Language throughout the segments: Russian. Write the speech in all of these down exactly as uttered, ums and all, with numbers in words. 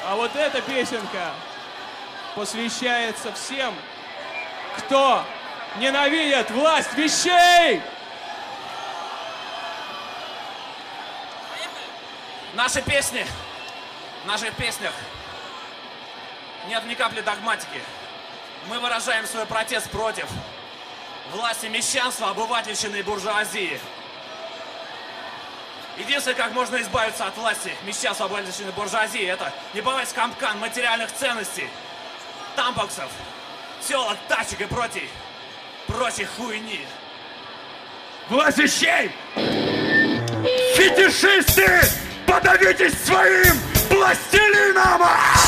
А вот эта песенка посвящается всем, кто ненавидит власть вещей. Наши песни, в наших песнях нет ни капли догматики. Мы выражаем свой протест против власти мещанства, обывательщины и буржуазии. Единственное, как можно избавиться от власти мещанства, обывательщины и буржуазии, это не попасть в капкан материальных ценностей, тампоксов, телок, тачек и прочей, прочей хуйни. Власть вещей! Фетишисты! Подавитесь своим пластилином!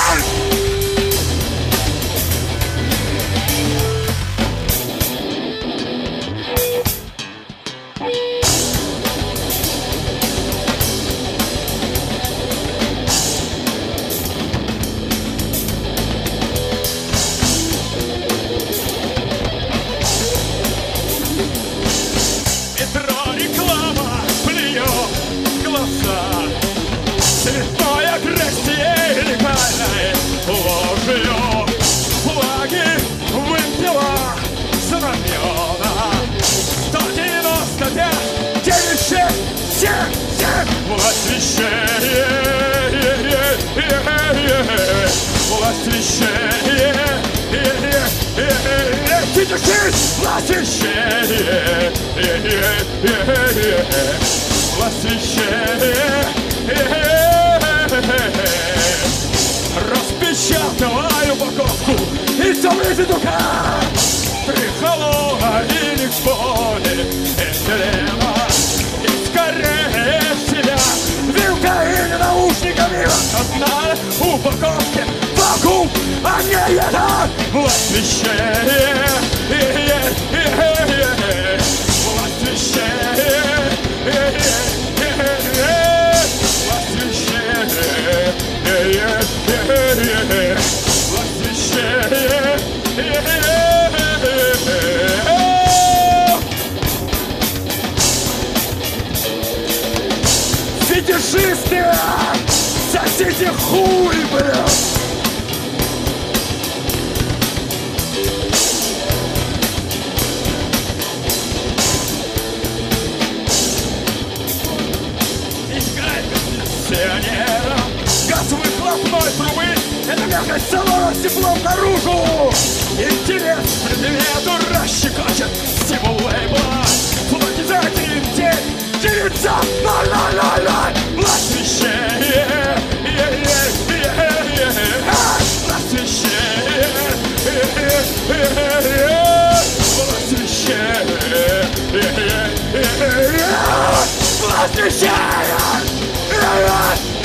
Метро реклама плюет в глаза. Цветной агрессией легальной ложью флаги выпила знамена. Сто девяносто пять, девять, шесть, семь, семь. Власть вещей, власть вещей, фетишист, власть вещей, власть вещей. Распечатываю упаковку и все влезет в рука. Трихолога и не в поле эфирема. И скорее себя вилка или наушниками. Одна упаковка вакуум, а не еда. Власть вещей, власть вещей, власть вещей, власть вещей. Фетишисты, сосите хуй, блядь. Пенсионерам газ выхлопной трубы — это мягкость салона с теплом наружу. Интерес к предмету расщекочет всего лейбла. Флоги за один день делится ноль-ноль-ноль-ноль. Власть вещей, власть вещей, власть вещей, власть вещей.